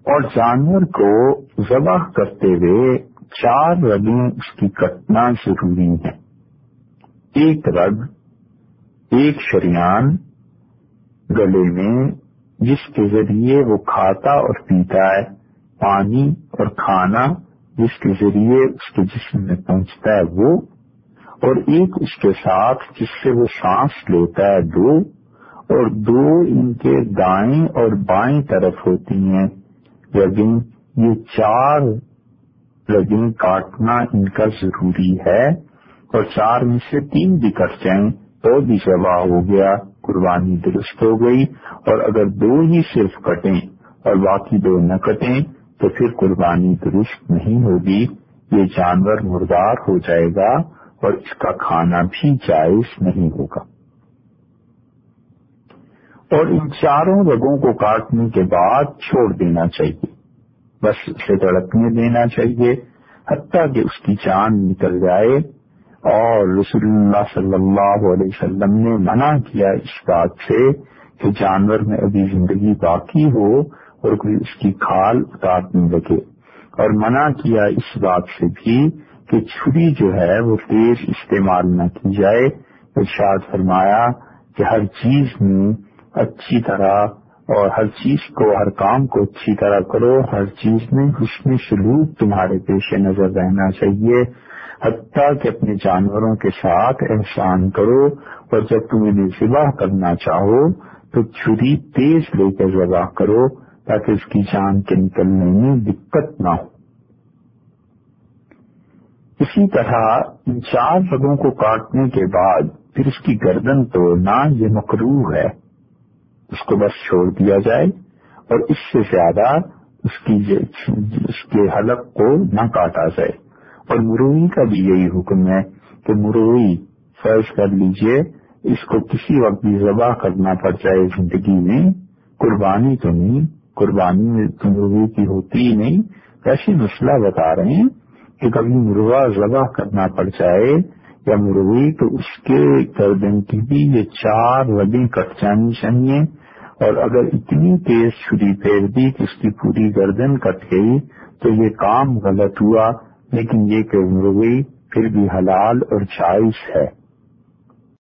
اور جانور کو ذبح کرتے ہوئے 4 رگیں اس کی کٹنا ضروری ہے. ایک رگ، ایک شریان گلے میں جس کے ذریعے وہ کھاتا اور پیتا ہے، پانی اور کھانا جس کے ذریعے اس کے جسم میں پہنچتا ہے وہ، اور ایک اس کے ساتھ جس سے وہ سانس لیتا ہے 2، اور 2 ان کے دائیں اور بائیں طرف ہوتی ہیں رگیں. یہ 4 رگیں کاٹنا ان کا ضروری ہے، اور 4 میں سے 3 بھی کٹ جائیں تو بھی ذبح ہو گیا، قربانی درست ہو گئی. اور اگر 2 ہی صرف کٹیں اور باقی 2 نہ کٹیں تو پھر قربانی درست نہیں ہوگی، یہ جانور مردار ہو جائے گا اور اس کا کھانا بھی جائز نہیں ہوگا. اور ان 4 رگوں کو کاٹنے کے بعد چھوڑ دینا چاہیے، بس اسے دھڑکنے دینا چاہیے حتیٰ کہ اس کی جان نکل جائے. اور رسول اللہ صلی اللہ علیہ وسلم نے منع کیا اس بات سے کہ جانور میں ابھی زندگی باقی ہو اور کوئی اس کی کھال کاٹنے لگے، اور منع کیا اس بات سے بھی کہ چھری جو ہے وہ تیز استعمال نہ کی جائے. ارشاد فرمایا کہ ہر چیز میں اچھی طرح اور ہر چیز کو، ہر کام کو اچھی طرح کرو، ہر چیز میں حسن سلوک تمہارے پیش نظر رہنا چاہیے، حتیٰ کہ اپنے جانوروں کے ساتھ احسان کرو. اور جب تم انہیں ذبح کرنا چاہو تو چھری تیز لے کر ذبح کرو تاکہ اس کی جان کے نکلنے میں دقت نہ ہو. اسی طرح ان 4 رگوں کو کاٹنے کے بعد پھر اس کی گردن توڑنا یہ مکروہ ہے، اس کو بس چھوڑ دیا جائے اور اس سے زیادہ اس کے حلق کو نہ کاٹا جائے. اور مروئی کا بھی یہی حکم ہے کہ مروئی فرض کر لیجئے اس کو کسی وقت بھی ذبح کرنا پڑ جائے زندگی میں، قربانی تو نہیں، قربانی میں تو مروئی کی ہوتی ہی نہیں، ایسی مسئلہ بتا رہے ہیں کہ کبھی مرغا ذبح کرنا پڑ جائے یا مروئی تو اس کے گردن کی بھی یہ 4 رگیں کٹ جانی چاہیے. اور اگر اتنی تیز چھری پھیر دی کہ اس کی پوری گردن کٹ گئی تو یہ کام غلط ہوا، لیکن یہ کہ مروئی پھر بھی حلال اور جائز ہے.